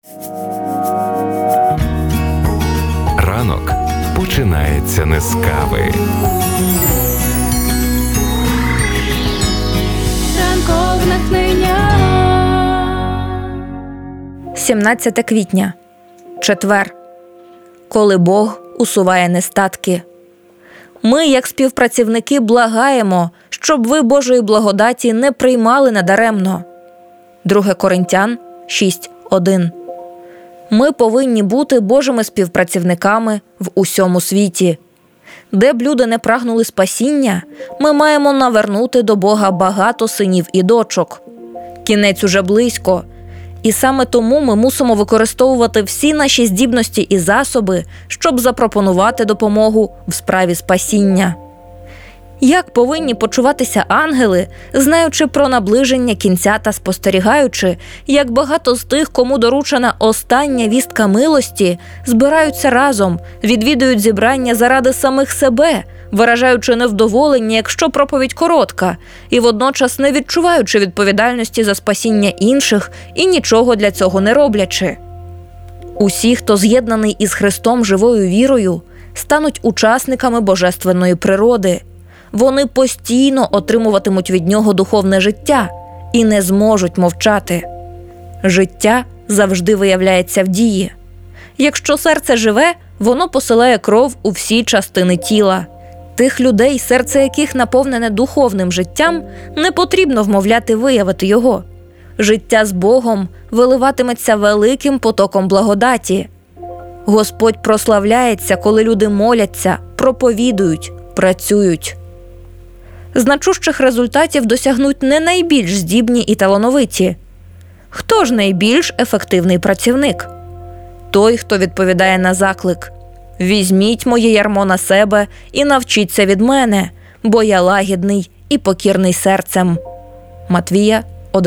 Ранок починається не з кави. Ранкове натхнення. 17 квітня. Четвер. Коли Бог усуває нестатки. Ми, як співпрацівники, благаємо, щоб ви Божої благодаті не приймали надаремно. 2 Коринтян 6:1. Ми повинні бути Божими співпрацівниками в усьому світі. Де б люди не прагнули спасіння, ми маємо навернути до Бога багато синів і дочок. Кінець уже близько. І саме тому ми мусимо використовувати всі наші здібності і засоби, щоб запропонувати допомогу в справі спасіння. Як повинні почуватися ангели, знаючи про наближення кінця та спостерігаючи, як багато з тих, кому доручена остання вістка милості, збираються разом, відвідують зібрання заради самих себе, виражаючи невдоволення, якщо проповідь коротка, і водночас не відчуваючи відповідальності за спасіння інших і нічого для цього не роблячи. Усі, хто з'єднаний із Христом живою вірою, стануть учасниками божественної природи. Вони постійно отримуватимуть від нього духовне життя і не зможуть мовчати. Життя завжди виявляється в дії. Якщо серце живе, воно посилає кров у всі частини тіла. Тих людей, серце яких наповнене духовним життям, не потрібно вмовляти виявити його. Життя з Богом виливатиметься великим потоком благодаті. Господь прославляється, коли люди моляться, проповідують, працюють. Значущих результатів досягнуть не найбільш здібні і талановиті. Хто ж найбільш ефективний працівник? Той, хто відповідає на заклик: «Візьміть моє ярмо на себе і навчіться від мене, бо я лагідний і покірний серцем». Матвія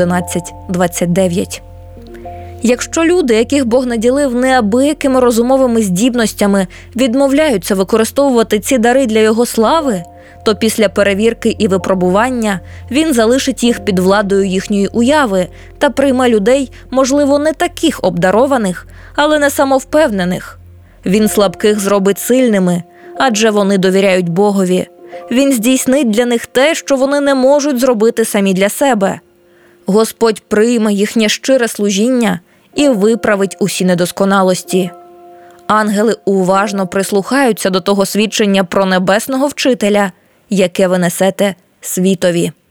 11:29. Якщо люди, яких Бог наділив неабиякими розумовими здібностями, відмовляються використовувати ці дари для Його слави, то після перевірки і випробування Він залишить їх під владою їхньої уяви та прийме людей, можливо, не таких обдарованих, але не самовпевнених. Він слабких зробить сильними, адже вони довіряють Богові. Він здійснить для них те, що вони не можуть зробити самі для себе. Господь прийме їхнє щире служіння і виправить усі недосконалості. Ангели уважно прислухаються до того свідчення про небесного вчителя, яке ви несете світові.